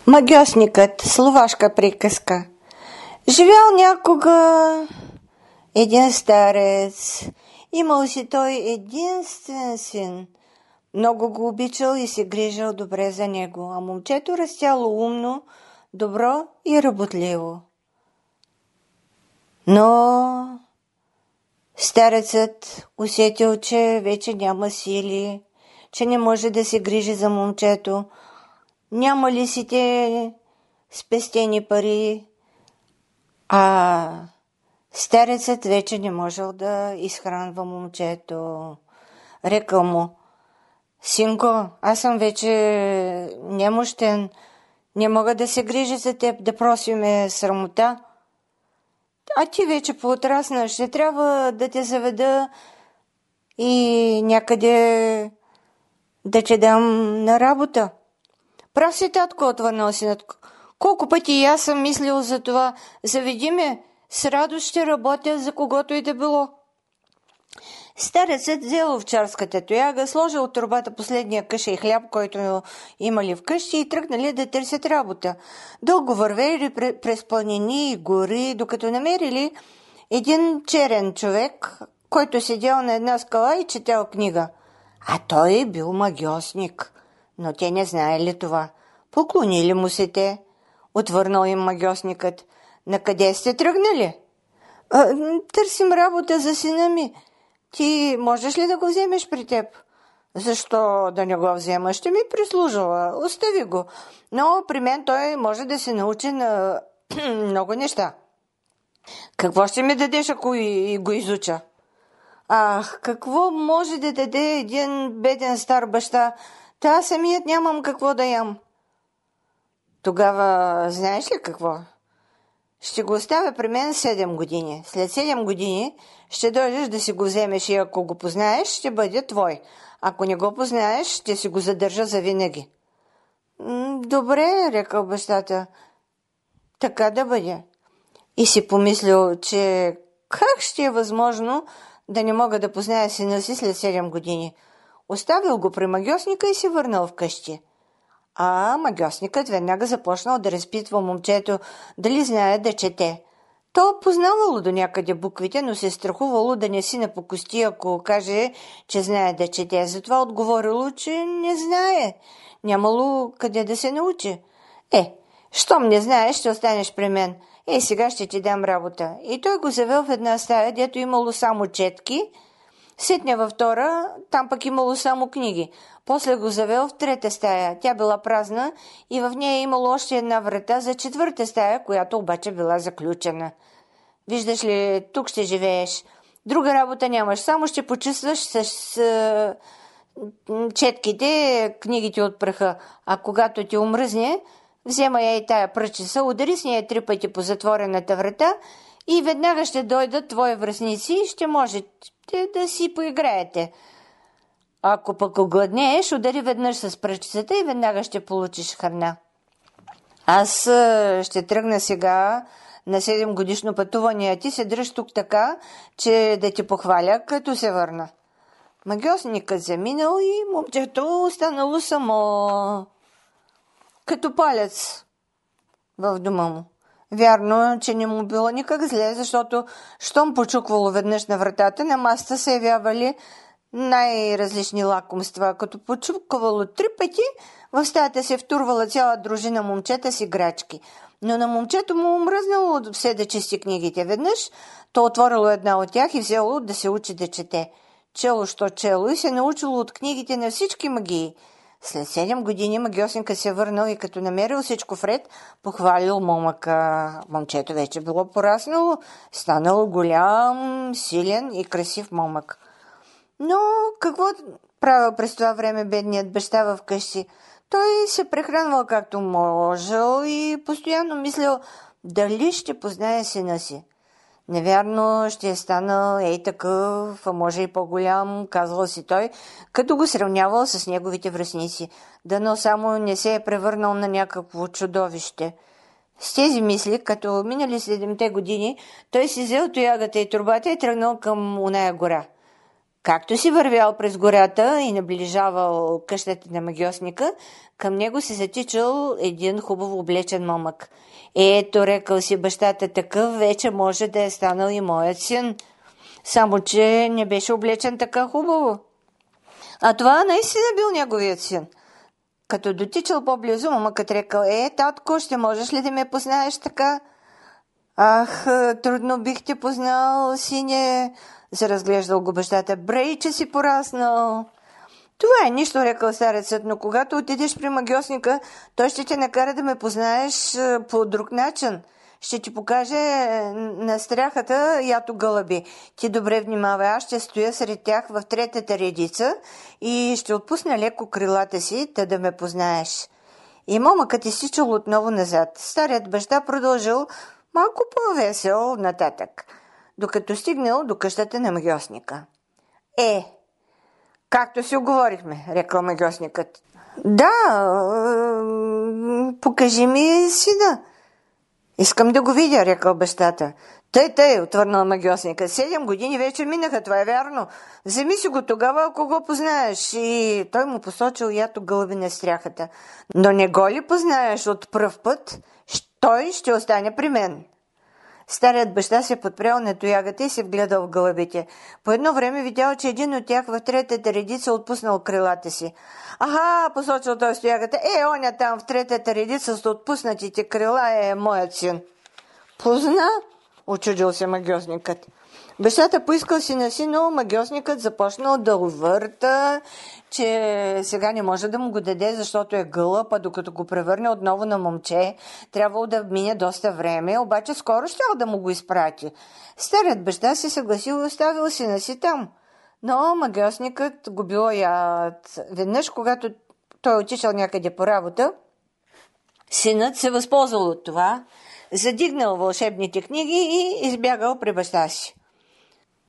Магьосникът, словашка приказка. Живял някога един старец. Имал си той единствен син. Много го обичал и се грижал добре за него, а момчето растяло умно, добро и работливо. Но старецът усетил, че вече няма сили, че не може да се грижи за момчето. Няма ли си те спестени пари, а старецът вече не можел да изхранва момчето. Рекал му: синко, аз съм вече немощен, не мога да се грижа за теб, да просиме срамота. А ти вече поотрасна, ще трябва да те заведа и някъде да те дам на работа. Прав си, татко, отвърнал синът. Колко пъти и аз съм мислил за това. Заведи ме, с радост ще работя за когото и да било. Старецът взел овчарската тояга, сложил от турбата последния къша хляб, който имали вкъщи, и тръгнали да търсят работа. Дълго вървели през планини и гори, докато намерили един черен човек, който седял на една скала и четял книга. А той бил магьосник. Но те не знаели това. Поклонили му се те. Отвърнал им магьосникът. Накъде сте тръгнали? Търсим работа за сина ми. Ти можеш ли да го вземеш при теб? Защо да не го взема? Ще ми прислужава. Остави го. Но при мен той може да се научи на много неща. Какво ще ми дадеш, ако и го изуча? Ах, какво може да даде един беден стар баща? Та аз самият нямам какво да ям. Тогава знаеш ли какво? Ще го оставя при мен 7 години. След 7 години ще дойдеш да си го вземеш и ако го познаеш, ще бъде твой. Ако не го познаеш, ще си го задържа завинаги. Добре, рекал бащата. Така да бъде. И си помислил, че как ще е възможно да не мога да позная сина си след 7 години. Оставил го при магьосника и се върнал вкъщи. А магьосникът веднага започнал да разпитва момчето дали знае да чете. То познавало до някъде буквите, но се страхувало да не си напокости, ако каже, че знае да чете. Затова отговорило, че не знае. Нямало къде да се научи. Щом не знаеш, ще останеш при мен. Сега ще ти дам работа. И той го завел в една стая, дето имало само четки. Сетня във втора, там пък имало само книги. После го завел в трета стая. Тя била празна и в нея имало още една врата за четвърта стая, която обаче била заключена. Виждаш ли, тук ще живееш. Друга работа нямаш, само ще почистваш с четките, книгите от праха. А когато ти омръзне, взема я и тая пръчица, удари с нея 3 пъти по затворената врата и веднага ще дойдат твои връстници и ще можете да си поиграете. Ако пък огладнееш, удари веднъж с пръчицата и веднага ще получиш храна. Аз ще тръгна сега на 7 годишно пътуване, а ти се дръж тук така, че да ти похваля, като се върна. Магьосникът заминал и момчето останало само като палец в дома му. Вярно, че не му било никак зле, защото щом почуквало веднъж на вратата, на масата се явявали най-различни лакомства. Като почуквало 3 пъти, в стаята се втурвала цяла дружина момчета с играчки. Но на момчето му мръзнало все да чисти книгите. Веднъж то отворило една от тях и взело да се учи да чете. Чело, що чело, и се научило от книгите на всички магии. След 7 години магьосника се върнал и като намерил всичко вред, похвалил момъка. Момчето вече било пораснало, станало голям, силен и красив момък. Но какво правил през това време бедният баща в къщи? Той се прехранвал както можел и постоянно мислил дали ще познае сина си. Невярно, ще е станал такъв, а може и по-голям, казал си той, като го сравнявал с неговите връстници. Дано само не се е превърнал на някакво чудовище. С тези мисли, като минали 7 години, той си взел тоягата и турбата и тръгнал към оная гора. Както си вървял през гората и наближавал къщата на магьосника, към него се затичал един хубаво облечен момък. Ето, рекал си бащата, такъв вече може да е станал и моят син. Само, че не беше облечен така хубаво. А това наистина бил неговият син. Като дотичал по-близо, момъкът рекал: татко, ще можеш ли да ме познаеш така? Ах, трудно бих те познал, сине, заразглеждал го бащата. Брей, че си пораснал. Това е нищо, рекал старецът, но когато отидеш при магьосника, той ще те накара да ме познаеш по друг начин. Ще ти покаже на стряхата ято гълъби. Ти добре внимавай, аз ще стоя сред тях в третата редица и ще отпусна леко крилата си, та да ме познаеш. И момъкът изтичал отново назад. Старият баща продължил малко по-весел нататък, докато стигнал до къщата на магьосника. Както си оговорихме, рекал магьосникът. Да, покажи ми сина. Искам да го видя, рекал бащата. Тъй, отвърнал магьосника. 7 години вече минаха, това е вярно. Вземи си го тогава, ако го познаеш. И той му посочил ято гълъби на стряхата. Но не го ли познаеш от пръв път, той ще остане при мен. Старият баща се подпрял на тоягата и се вгледал в гълъбите. По едно време видял, че един от тях в третата редица отпуснал крилата си. Аха, посочил той с тоягата. Оня там в третата редица с отпуснатите крила е моят син. Позна? Очудил се магьосникът. Бащата поискал сина си, но магьосникът започнал да увърта, че сега не може да му го даде, защото е гълъб, а докато го превърне отново на момче, трябвало да мине доста време, обаче скоро щял да му го изпрати. Старият баща се съгласил и оставил сина си там. Но магьосникът го бил яд. Веднъж, когато той отишъл някъде по работа, синът се възползвал от това, задигнал вълшебните книги и избягал при баща си.